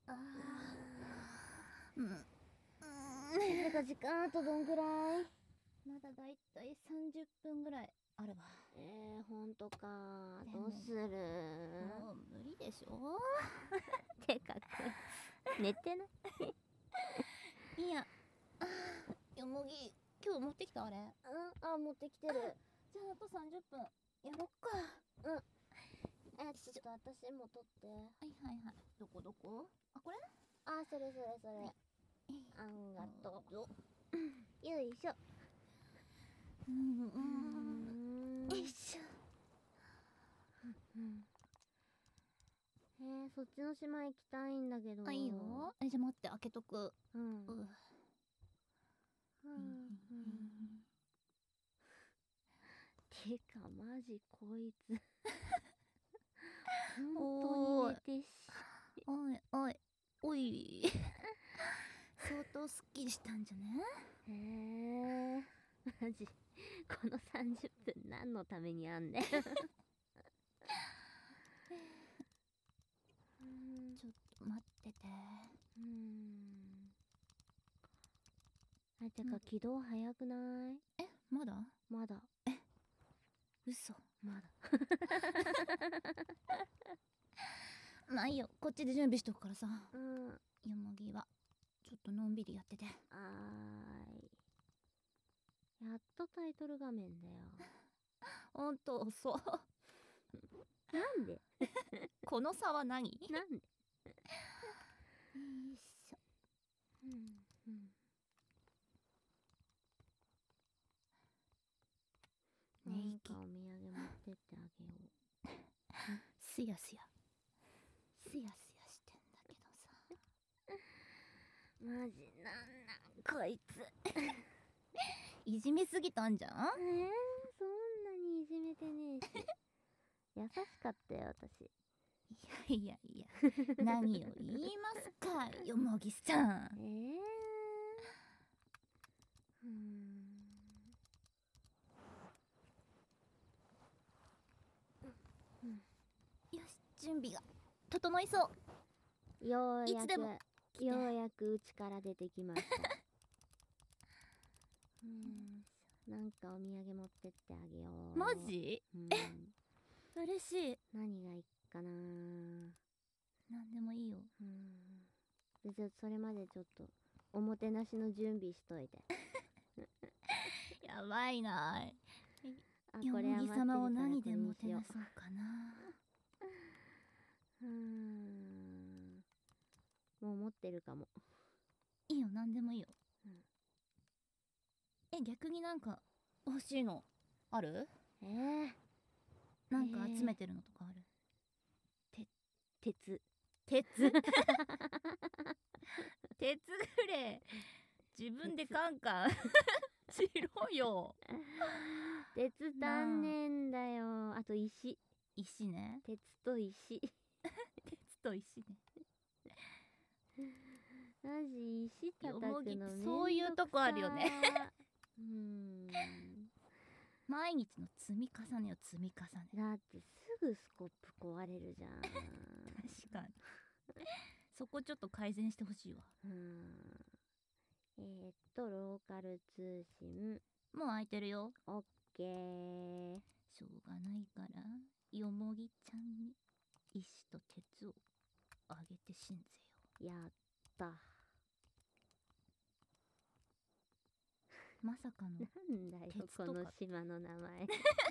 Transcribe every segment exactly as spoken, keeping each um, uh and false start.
あーうんてか時間あとどんぐらい？ まだだいたいさんじゅっぷんぐらいあるわ。 えー、ほんとか。 でもどうする？ もう無理でしょ。 てかこいつ寝てない？ いや、あーよもぎ今日持ってきたあれ。 うんあ持ってきてる。 じゃああとさんじゅっぷんやろっか。 うんえちょっと私も撮って。 はいはいはい。どこどこ？あ、これ？ あそれそれそれ、 はいあんがとどうぞ。 う。よいしょ。 うんううんん。よいしょ。 うんえー、そっちの島行きたいんだけど。 あ、いいよ。え、じゃあ待って、開けとく。 うんううんんうんてかマジこいつ本当に寝てし。 おいおいおい相当すっきりしたんじゃね？ へえマジこのさんじゅっぷん何のためにあんねんうんちょっと待ってて。 うんあてかうん起動早くない？ え、まだ？ まだ嘘。 まだまあいいよ、こっちで準備しとくからさ。 うんよもぎはちょっとのんびりやってて。 あーいやっとタイトル画面だよほんと遅なんでこの差は何？よなんでいしょ。 うんうんなんねかお土産持ってってあげよう。 すやすやすやすやしてんだけどさ。 マジなんなんこいついじめすぎたんじゃん。 えー、そんなにいじめてねえし優しかったよ私。 いやいやいや何を言いますかよもぎさん。 えー、うーんよし、準備が整いそう。 ようやくいつでも来て。 ようやく家から出てきましたうーんなんかお土産持ってってあげよう。 マジ？ うん嬉しい。 何がいいかな。 なんでもいいよ。 うんでじゃあそれまでちょっとおもてなしの準備しといてやばいな。 あよもぎこれ余ってるから様をこれ何でもにしてよなそうかな。 うーんもう持ってるかも。 いいよ、なんでもいいよ。 うんえ、逆になんか欲しいのある？ えー、 なんか集めてるのとかある？ 鉄鉄鉄ぐれ自分でカンカンしろよ。 鉄足んねえんだよ。あと石。 石ね。 鉄と石鉄と石ね。 マジ石叩くのよもぎってめんどくさそういうとこあるよねうーん毎日の積み重ねを積み重ね。 だってすぐスコップ壊れるじゃん確かにそこちょっと改善してほしいわ。 うーんえー、っとローカル通信もう空いてるよ。 オッケー。 しょうがないからよもぎちゃんに石と鉄をあげてしんぜよ。 やったまさかのなんだよ鉄とかこの島の名前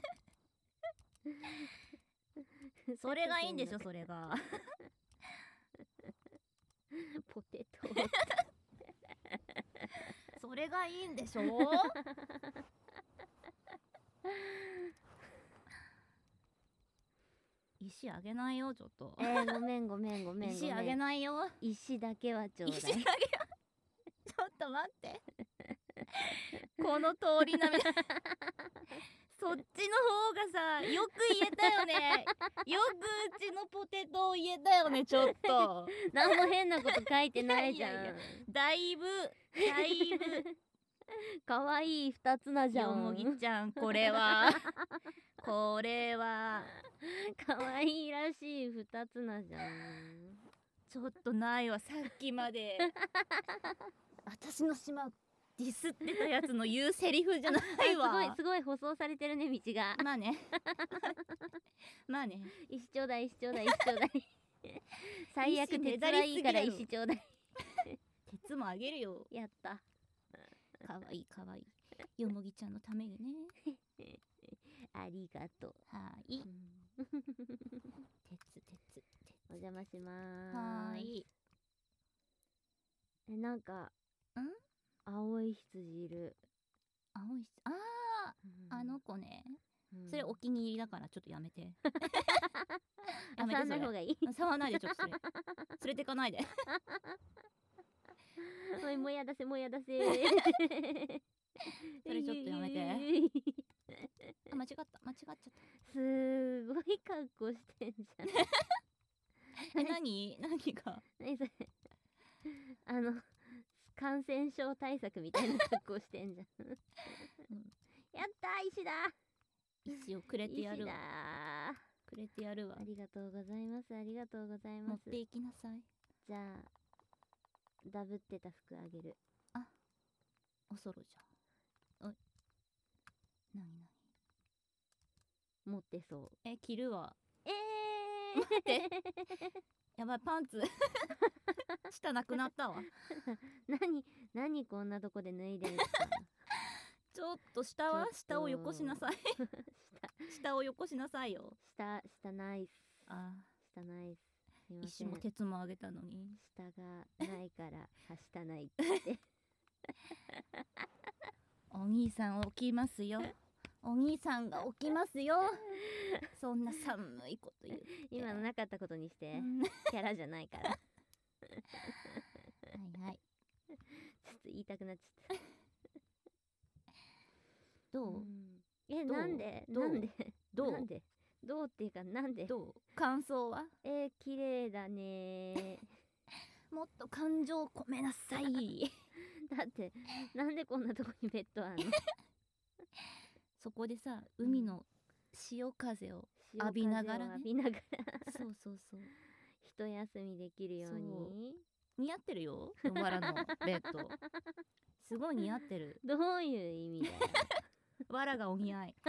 それがいいんでしょそれがポテトそれがいいんでしょ石あげないよちょっと。 えー、ごめんごめんごめんごめん石あげないよ。 石だけはちょうだい石あげよちょっと待ってこの通り並みそっちの方がさよく言えたよね。よくうちのポテトを言えたよね。ちょっと何も変なこと書いてないじゃん。 いやいやいやだいぶだいぶかわいい二つなじゃん。 よもぎちゃんこれはこれはかわいいらしい二つなじゃん。 ちょっとないわ、さっきまで私の島をディスってたやつの言うセリフじゃないわ。 すごいすごい舗装されてるね、道が。 まあねまあね、 石ちょうだい、石ちょうだい、石ちょうだい。最悪石ね鉄はいいからだりすぎだろ石ちょうだい。 鉄もあげるよ。 やった。 かわいいかわいい、よもぎちゃんのためにね。 ありがとう。 はい、 うん鉄鉄鉄。 お邪魔しまーす。 はーい。 え、なんかん青い羊いる。 青いし、あうんーあの子ね、 うんそれお気に入りだからちょっとやめてあ、 やめてそれ触んない方がいい。 触らないで、ちょっとそれ連れてかないでおい、もやだせもやだせ。 それちょっとやめて。あ、間違った間違っちゃった。 すごい格好してんじゃん。 え、何何が何それ。あの感染症対策みたいな格好してんじゃん。 うんやったー、石だ。 石をくれてやるわ。 石だくれてやるわー。あ。りがとうございます。ありがとうございます。 持っていきなさい。 じゃあダブってた服あげる。 おそろじゃん。おい、なになに、 持ってそう。 え、着るわ。 えー、 待ってやばい、パンツ下なくなったわ。 何何こんなとこで脱いでるんですか。 ちょっと下はちょっと下をよこしなさい下をよこしなさいよ。 下下ナイス。 あ下ナイス。すいー、 ません。 石も鉄もあげたのに。 下がないからは下ないって言って。 お兄さん起きますよ。お兄さんが起きますよ。そんな寒いこと言う。 今のなかったことにして、 うんキャラじゃないから。 はいはい。 ちょっと言いたくなっちゃった。 どう、 んえ、 どうなんでどうなんでどうなんでどうっていうかなんで。 どう感想は。 えー、綺麗だねもっと感情込めなさいー。だってなんでこんなとこにベッドあんの。 そこでさ、海の潮風を潮浴びながらね風を浴びながらそうそうそう、 一休みできるように。 似合ってるよ、わらのベッドすごい似合ってる。 どういう意味だよ。 わらがお似合い。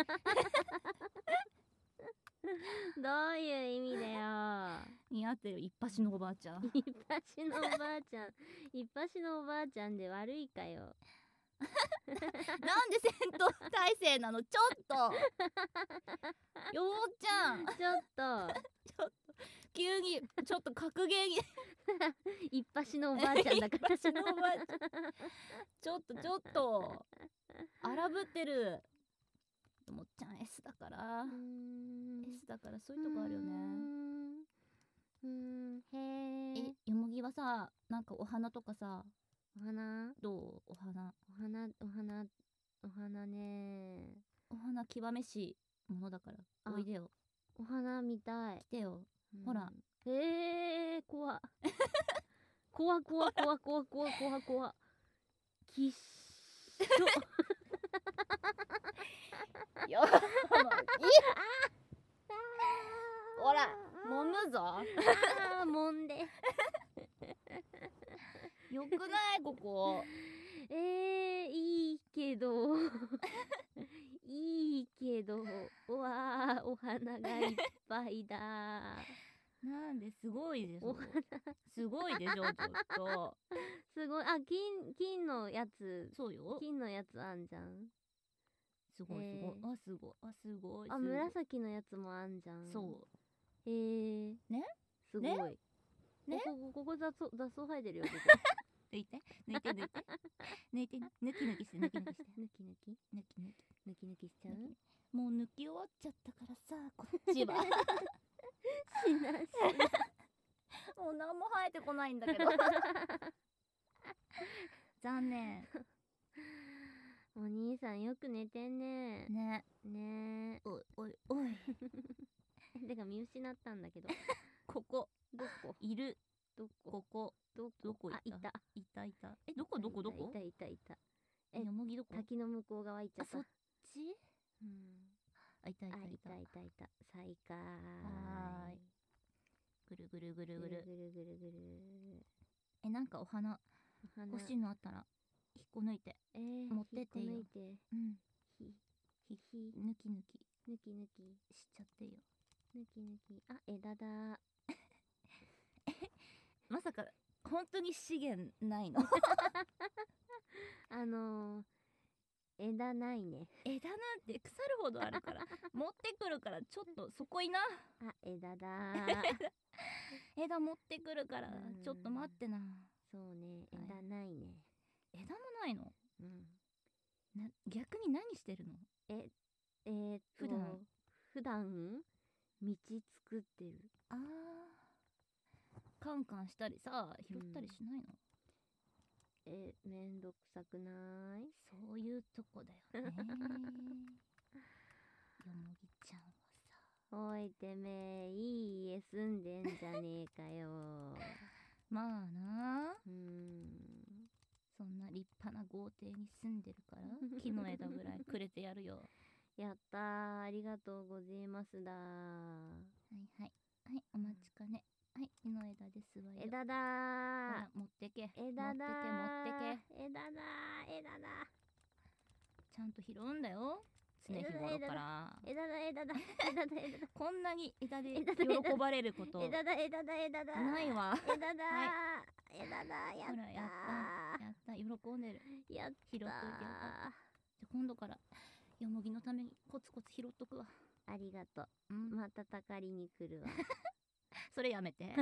どういう意味だよ。 似合ってる、一発のおばあちゃん。 一発のおばあちゃん一発のおばあちゃんで悪いかよ。 なんで戦闘態勢なの、ちょっとようちゃん、 ちょっとちょっと急にちょっと格ゲーに一発のおばあちゃんだから。 一発のおばあちゃんちょっとちょっと荒ぶってる。もっちゃん S だからうーん S だからそういうとこあるよね。 うーんへえ、 え。 よもぎはさ、なんかお花とかさ、 お花どう、お花お花お花お花ね。 お花極めしものだからあおいでよ、 お花見たい。 来てよ。 うんほらへえ怖っ怖怖怖怖怖怖怖きっしょ。 よほら揉むぞ。 あー揉んで。 よくないここ。 えー、いいけどいいけどうわーお花がいっぱいだ。 なんですごいでしょお花すごいでしょちょっと。 すごい。あ、金金のやつそうよ、 金のやつあんじゃん。 すごいすごい、 えーあすごいあすごいあ、 すごい紫のやつもあんじゃん。 そうへえー、 ねすごいねねここここ雑草雑草生えてるよここ。 抜いて抜いて抜いて抜いて抜き抜きして抜き抜きして抜き抜き抜き抜き抜き抜きしちゃう。 抜きもう抜き終わっちゃったからさ、こっちはしなしもう何も生えてこないんだけど残念お兄さんよく寝てんね。 ね。 ねおいおいおいえ。てか見失ったんだけど。 ここどこいる、 どこここどこどこ行ったあ、いた。 いたいたえ、どこどこどこいたいたいたいた。 え、よもぎどこ、 滝の向こう側行っちゃあ、 った。 そっち、 うん。 あ、いたいあ、 たいたいたいたいた。最下位。 はーい。くぐるぐるぐるぐるぐる。 ぐるぐるぐる。 え、なんかお花お花欲しいのあったら引っこ抜いて。 えー、 持ってっていいよ引っこ抜いてうん。 ひひひ抜き抜き抜き抜きしちゃっていいよ。 抜き抜きあ枝だまさか本当に資源ないの？ あのー、枝ないね枝なんて腐るほどあるから持ってくるからちょっとそこいな。 あ枝だ枝持ってくるからうんちょっと待ってな。 そうねはい枝ないね枝もないの？ うんな逆に何してるの？ ええー、っと普段普段道作ってるあーカンカンしたりさ拾ったりしないの？ えめんどくさくないそういうとこだよね。よもぎちゃんはさ、 おいてめえいい家住んでんじゃねえかよまあな、 うーんそんな立派な豪邸に住んでるから木の枝ぐらいくれてやるよ。 やったーありがとうございますだーはいはいはい、お待ちかね。はい、木の枝ですわよ。 枝だほーら持ってけ枝だー持ってけ持ってけ。 枝だー枝だちゃんと拾うんだよ常日頃から。 枝だ枝だ枝だ枝だこんなに枝で枝だ喜ばれること枝だ枝だ枝だないわ。 枝だは枝だやっほらやったやった喜んでる。 たやっ拾っといてよかった。じゃあ今度からよもぎのためにコツコツ拾っとくわ。 たありがとううん、 またたかりに来るわそれやめて。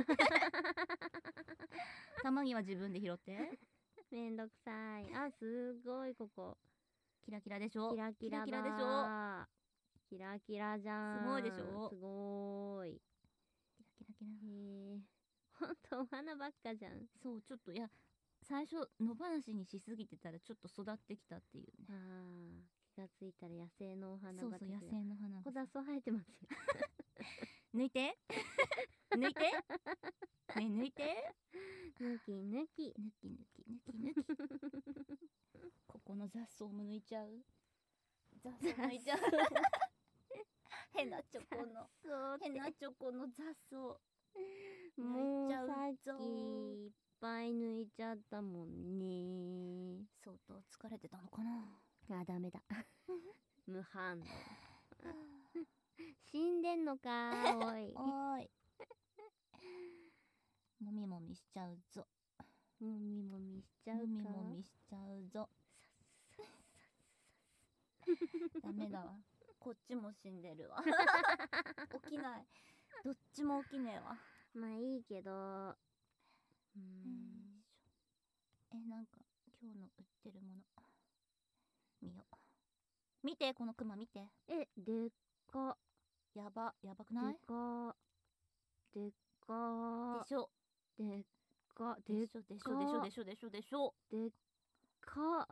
たまには自分で拾って。 めんどくさいあすごいここキラキラでしょ。 キラキラだキラキラでしょ。 キラキラじゃんすごいでしょすごーいキラキラキラ。 へえほんとお花ばっかじゃんそうちょっといや最初野放しにしすぎてたらちょっと育ってきたっていうあね。 ー気がついたら野生のお花そうそう野畑だ生の花がここ雑草生えてますよ抜いて抜いてね抜いて抜き抜き抜き抜き抜き抜きここの雑草も抜いちゃう。雑草抜いちゃう。変なチョコのそう変なチョコの雑草も抜いちゃううさっぞきいっぱい抜いちゃったもんね相当疲れてたのかな。 あダメだ無反応死んでんのかおいおーいもみもみしちゃうぞ。 もみもみしちゃうかもみもみしちゃうぞ。ダメだわこっちも死んでるわ起きないどっちも起きねえわ。 まあいいけどうーよいんしょ。えなんか今日の売ってるもの見よう。見てこのクマ見て。 えでっかやばやばくでっない？ かでっかでしょでっかででっしょでしょでしょでしょでしょでしょ。 でっか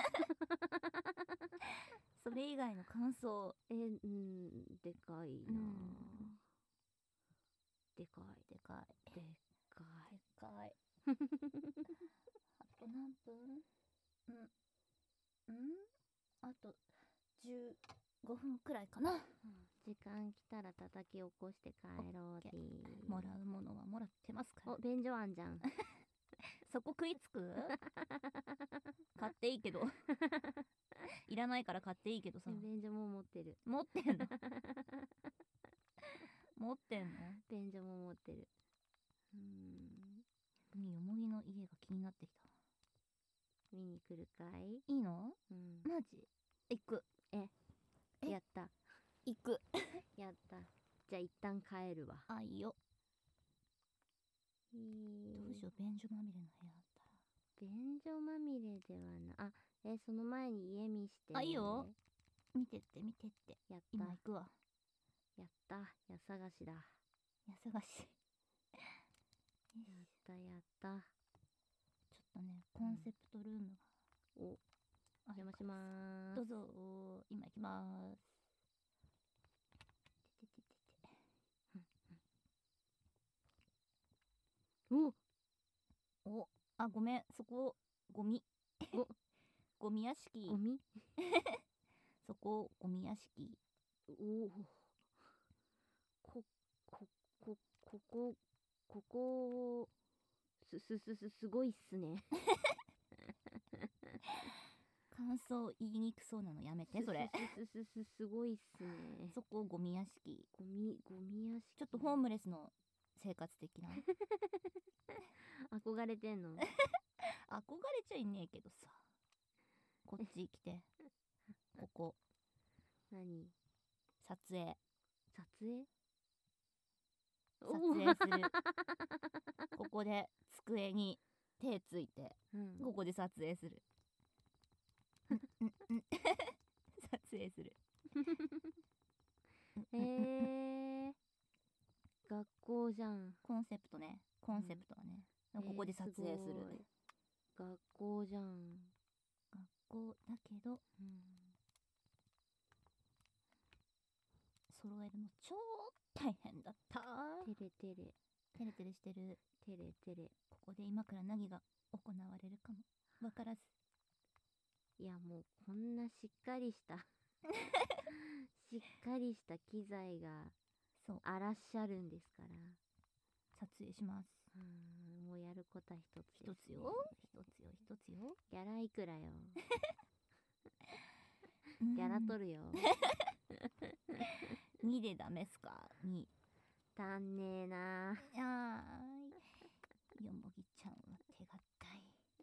それ以外の感想。 えうんでかいなうんでかいでかいでっかでかいあと何分？うんうんあとじゅうごふんくらいかな。 い時間来たら叩き起こして帰ろうでもらうものはもらってますからお便所あんじゃんそこ食いつく買っていいけどいらないから買っていいけどさ。 便所も持ってる持ってんの持ってんの。 便所も持ってるうーん逆によもぎの家が気になってきた。 見に来るかいいいの？ うんマジ？行くえやった行くやったじゃあ一旦帰るわあいいよ。 どどうしよう便所まみれの部屋あったら。 便所まみれではなあえその前に家見してあいいよ見てって見てって。 やった今行くわ。 やった家探しだやや探しったやったちょっとねコンセプトルームがおあるから邪魔しまーすどうぞ今行きまーす。ててててておおあごめんそこゴミごゴミ屋敷ゴミそこゴミ屋敷。 おおこここここここすすすすすごいっすね。 感想言いにくそうなのやめてそれ。 すすすすすすごいっすね。 そこゴミ屋敷。 ゴミゴミ屋敷。 ちょっとホームレスの生活的な。 憧れてんの。 憧れちゃいねえけどさ。こっち来て。ここ何？ 撮影。 撮影？ 撮影する。ここで机に手ついて、 うん、 ここで撮影する。うんうんうん撮影する。 えー、学校じゃん。 コンセプトね。コンセプトはね。 うん、 ここで撮影する。 えー、す学校じゃん。 学校だけど、 うん、 揃えるの超大変だった。 テレテレテレテレしてる。 テレテレ。 ここで今から何が行われるかもわからず。 いやもうこんなしっかりしたしっかりした機材がそうあらっしゃるんですから。 撮影します。 うーん、もうやることは一つです、ね、 一つよ一つよ一つよ。 ギャラいくらよ。ギャラ取るよ。 にでダメっすか？に足んねえな。 あーよもぎちゃんは手堅い。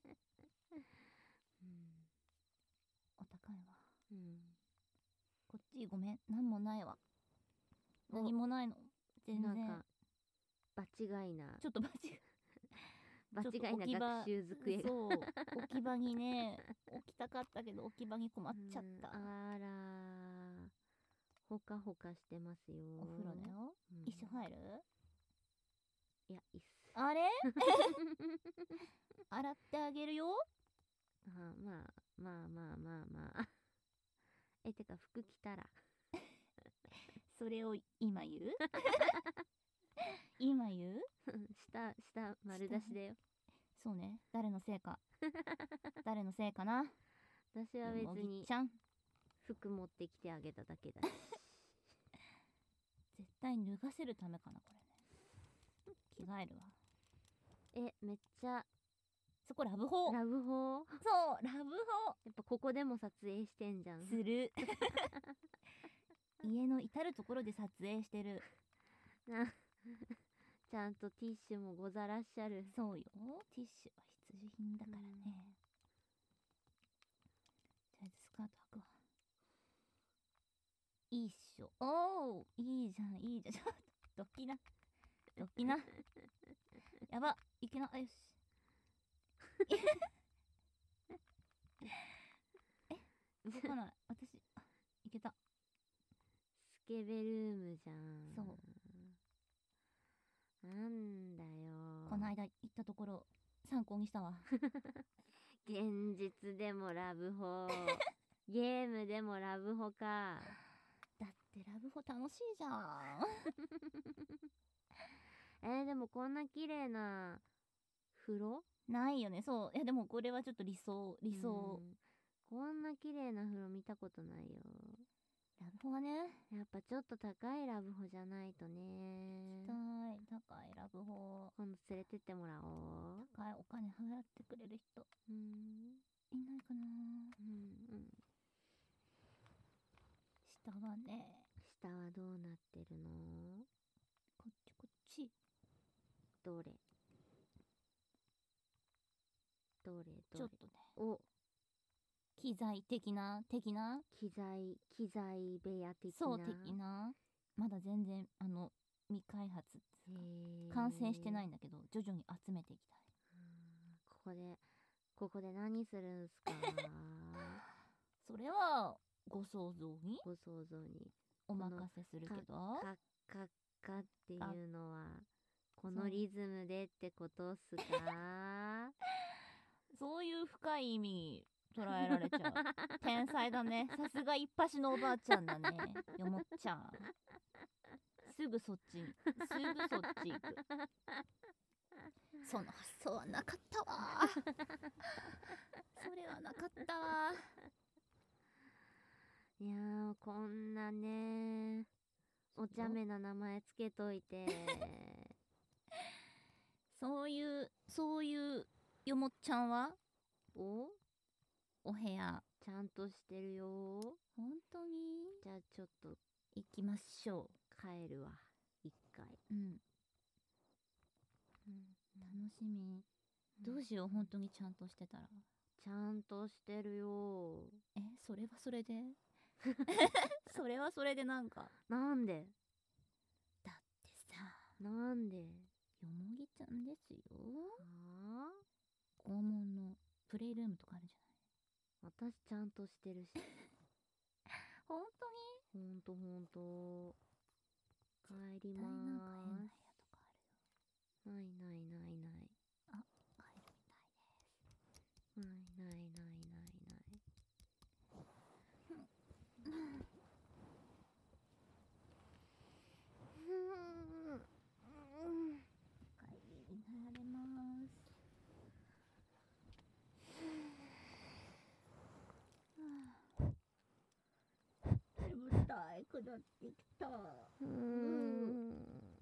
うん、 お高いわ。 うん、 こっちごめん、なんもないわ。何もないの全然。 なんか場違いな、 ちょっと場違い場違いな学習机が。 そう、置き場にね置きたかったけど置き場に困っちゃった。 あらー、ほかほかしてますよ。 お風呂だよ、うん、一緒入る？ いや、いいっす。 あれ洗ってあげるよ。 あ、まあまあまあまあまあえ、てか服着たらそれを今言う今言う下下丸出しだよ。 そうね、誰のせいか誰のせいかな。 私は別に服持ってきてあげただけだし絶対脱がせるためかなこれね。着替えるわ。 え、めっちゃそこラブホ。 ラブホ。 そうラブホ。 やっぱここでも撮影してんじゃん。 する家の至る所で撮影してるなちゃんとティッシュもござらっしゃる。 そうよ、ティッシュは必需品だからね、うん、とりあえずスカート履くわ。いいっしょ。おーいいじゃんいいじゃん。ちょっとどきなどきなやばいけな。あよしえ動かない私。あいけた。 スケベルームじゃん。 そうなんだよ、 この間行ったところ参考にしたわ現実でもラブホゲームでもラブホか。 だってラブホ楽しいじゃんえー、でもこんな綺麗な風呂ないよね。そういやでもこれはちょっと理想理想、 うん、こんな綺麗な風呂見たことないよ。 ラブホはね、 やっぱちょっと高いラブホじゃないとね。 行きたい。高いラブホ今度連れてってもらおう。 高いお金払ってくれる人、 うん、 いないかな。 うんうん。 下はね、 下はどうなってるの？ こっちこっち。 どれどれどれ。 ちょっとね、 お、 機材的な的な機材機材部屋的な。 そう的な。まだ全然あの未開発完成してないんだけど徐々に集めていきたい。 ここでここで何するんすかそれはご想像にご想像にお任せするけど、 カッカッカっていうのはこのリズムでってことっすかそういう深い意味に捉えられちゃう天才だね。さすが一発のおばあちゃんだねよもっちゃん。すぐそっちすぐそっち行く。その発想はなかったわそれはなかったわ。 いやー、こんなねお茶目な名前つけといてそういうそういうよもっちゃんはおお部屋ちゃんとしてるよ。 本当にじゃあちょっと行きましょ帰るわ一回。 う。うんうん楽しみ。どうしよう本当にちゃんとしてたら。 ちゃんとしてるよ。 えそれはそれでそれはそれでなんかなんでだってさなんでよもぎちゃんですよ。 はあ拷問のプレイルームとかあるじゃない。 私ちゃんとしてるし。 本当にほんとほんと。帰り絶対なんかま変な部屋ーとかあるよ。 す。ないないないない。 あ帰るみたいです。 ないないないないない。 帰りになられます。眠たいくなってきた。 うーん。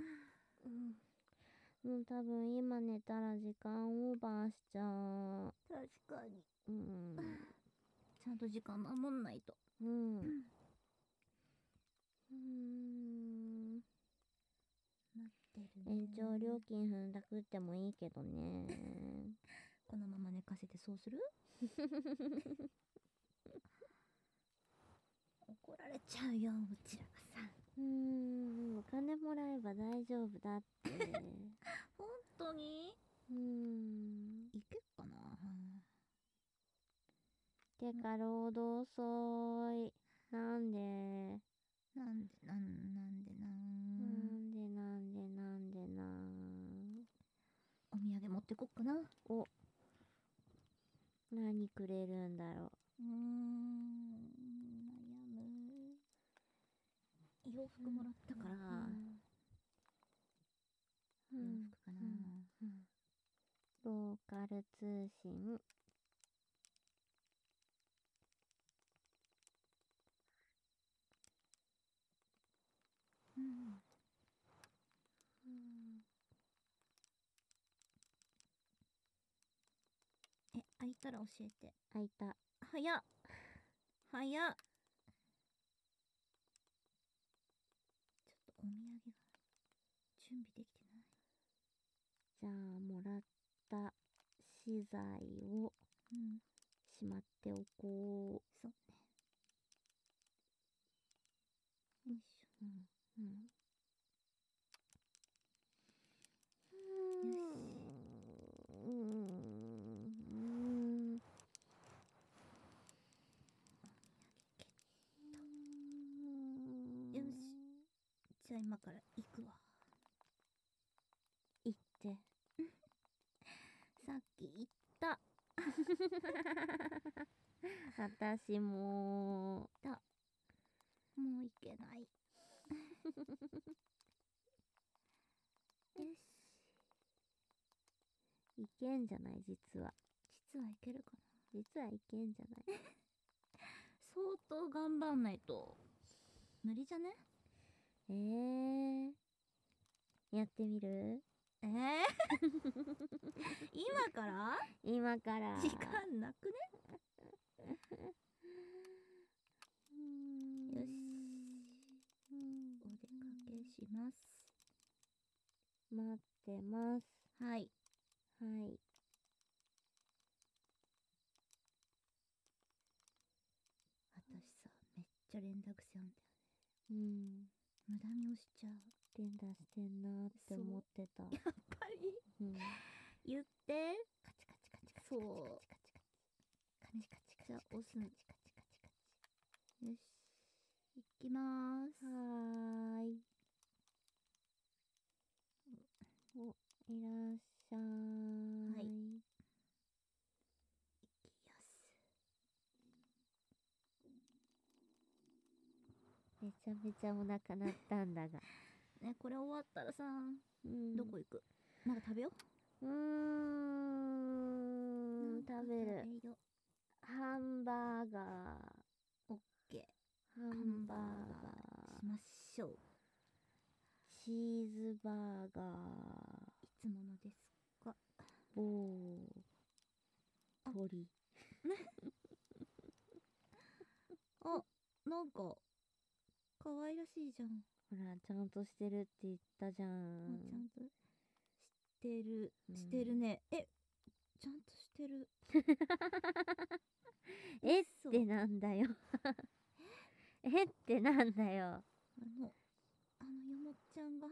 もう多分今寝たら時間オーバーしちゃう。 確かに。 うん。 ちゃんと時間守んないと。 うん。うーん。 なってるね。 延長料金踏んだくってもいいけどね。 このまま寝かせてそうする怒られちゃうようちらがさ。 うーん。お金もらえば大丈夫だって。 本当にうーん。 いけっかな。 てか労働遅い。なんでなんでなんなんでななんでなんでなんでなんお土産持ってこっかな。 お何くれるんだろうーん悩む。洋服もらったから、 う。 洋服かな、 うんうんローカル通信。 うんうんえ開いたら教えて。 開いた。 早っ早っ。ちょっとお土産が準備できてない。 じゃあもらった資材をうんしまっておこそうね。よいしょ。 う。うんうんよし。 うんよしじゃあ今から行くわ。 行ってさっき言った私もだもう行けないよしいけんじゃない実は実はいけるかな。 実はいけんじゃない相当頑張んないと無理じゃね。 えー、やってみるえー、今から今から時間なくね。 うーんよしうんお出かけします。 待ってますはいはい私さめっちゃ連絡せんだよね。 うん無駄に押しちゃう。 連打してんなって思ってたやっぱりうん言ってカチカチカチカチそうカチカチカチカチカチじゃあ押すカチカチカチカチカチよし行きまーす。 はーいおいらっしゃーいはい行きやす。 めちゃめちゃお腹鳴ったんだがねこれ終わったらさ、 うんどこ行く。なんか食べようーん食べるべよ。 ハンバーガーオッケハーハンバーンバーガガーしーましょう。 チーズバーガーいつものですぼう鳥。 あ、なんか可愛らしいじゃん。 ほらちゃんとしてるって言ったじゃあ、 ん。 ちゃんとしてるうんしてるね。え、ちゃんとしてる。 えっ嘘てなんだよ。えってなんだよ。 あのあのよもっちゃんが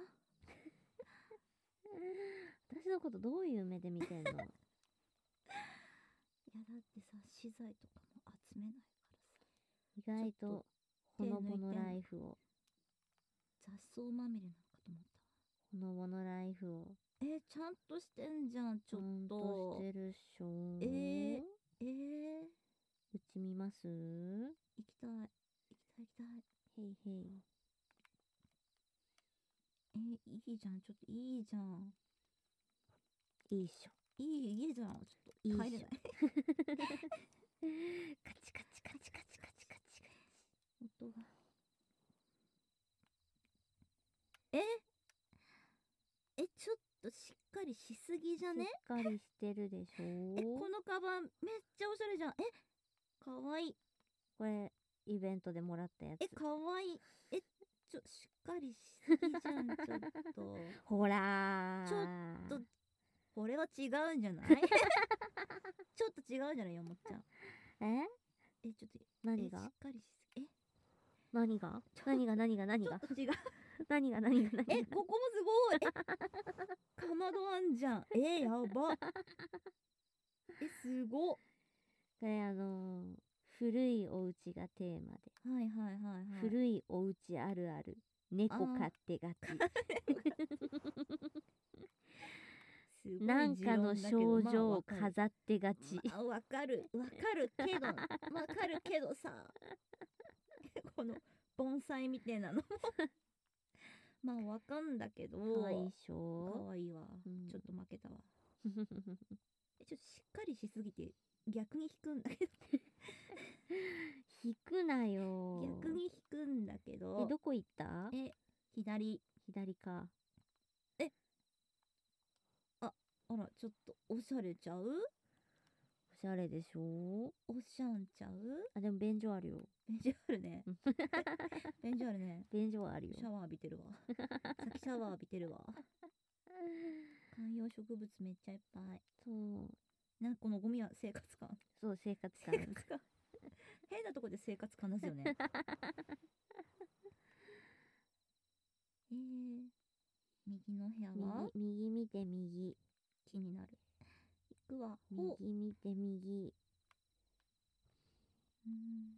私のことどういう目で見てんの？ いやだってさ、資材とかも集めないからさ、 意外とちょっとほのぼの手抜いてんのライフを雑草まみれなのかと思ったわ。 ほのぼのライフをえ、ちゃんとしてんじゃん、ちょっちゃんとと。 してるっしょ。 えー、えー、 うち見ます？ 行きたい行きたい行きたい。 へいへい。 えー、いいじゃん、ちょっといいじゃん。 いいっしょ。 いい家じゃん、ちょっいいっしょと入れない。 カチカチカチカチカチカチカチ。 音が。ええ、ちょっとしっかりしすぎじゃね？ しっかりしてるでしょ。 え、このカバンめっちゃおしゃれじゃん。え、かわいい。 これイベントでもらったやつ。 え、かわいい。え、ちょ、しっかりしすぎじゃん、ちょっと。 ほらー。 ちょっとこれは違うんじゃない？ちょっと違うんじゃないよ、もっちゃん。 ええ、ちょっと、え、 何がしっかりしすぎ、え、 何が何が何が何がちょっと違う。 何が何が何がえ、ここもすごい。え、かまどあんじゃん。え、やば。え、すごっ。 これあのー、古いお家がテーマで、 はいはいはいはい。 古いお家あるある猫飼ってがちすごいなんかの持論だけど症状をまあわかる飾ってがち、 まあわかるわかるけどわかるけどさこの盆栽みたいなのもまあわかんだけどかわいいっしかょ。 わいいわ、 うんちょっと負けたわえ、ちょっとしっかりしすぎて逆に引くんだけど引くなよ。 逆に引くんだけどえ、どこ行った？ え、左左か。 あら、ちょっとおしゃれちゃう？ おしゃれでしょ。 おしゃんちゃう？ あ、でも便所あるよ。 便所あるね便所あるね。 便所はあるよ。 シャワー浴びてるわ先シャワー浴びてるわ。観葉植物めっちゃいっぱい。 そうなんかこのゴミは生活感そう、生活感生活感変なとこで生活感出すよねえー、右の部屋は右右見て右気になる。行くわ。 右ほう見て右。 うーん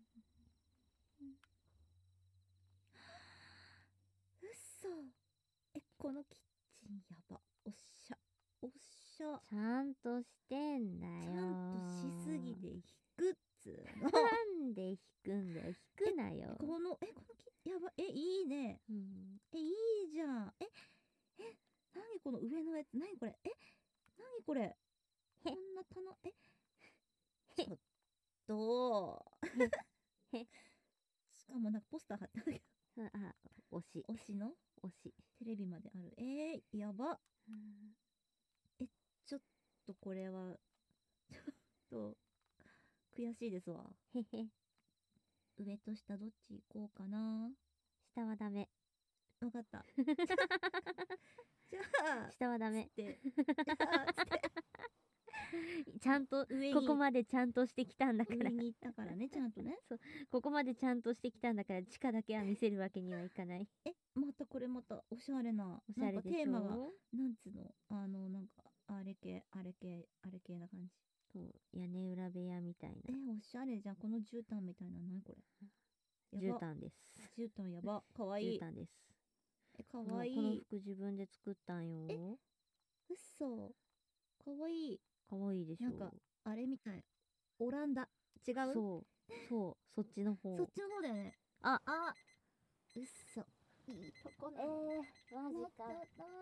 うっそ。え、このキッチンやば。おっしゃおっしゃ。 ちゃんとしてんだよ。 ちゃんとしすぎて引くっつうのなんで引くんだよ。引くなよ。 このえこのキやばえいいね。 うん、 えいいじゃん。ええ何この上のやつ何これえ何これこんな棚えちょっとへしかもなんかポスター貼ってあるけうんあ、推しど推しの推し。 テレビまである。えー、やば。 うんちょっとこれはちょっと悔しいですわ。 へへ。 上と下どっち行こうかな。 下はダメ。 わかったじゃあ下はダメ。 でじゃあつってちゃんと上にここまでちゃんとしてきたんだから上に行ったからねちゃんとね。 ここまでちゃんとしてきたんだから地下だけは見せるわけにはいかない。 えまたこれまたおしゃれなおしゃれでしょ。 なんかテーマがなんつうのあのなんかあれ系あれ系あれ系な感じ。 そう屋根裏部屋みたいえなおしゃれじゃん。この絨毯みたいな何これ絨毯です。 絨毯やばかわいい。 絨毯です。 えかこのわいい。 この服自分で作ったんよ。 えうっそかわいい。 かわいいでしょ。 なんかあれみたいオランダ違うそうそうそっちの方。 そっちの方だよね。 ああうっそいいとこね。 えー、マジか。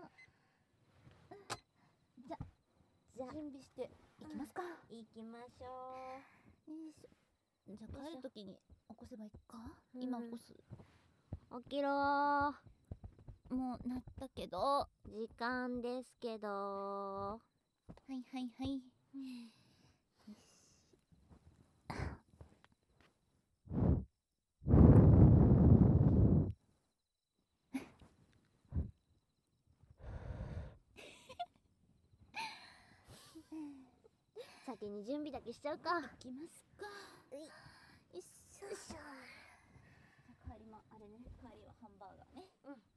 じゃじゃあ準備していきますか。 行きましょよいしょ。じゃあ帰るときに起こせばいいか。 うん今起こす。 う。起きろー。 もうなったけど。 時間ですけど。 はいはいはい。 先に準備だけしちゃうか。 行きますか。 うい、 よいしょ。じゃあ帰りもあれね、帰りはハンバーガーね。 うん。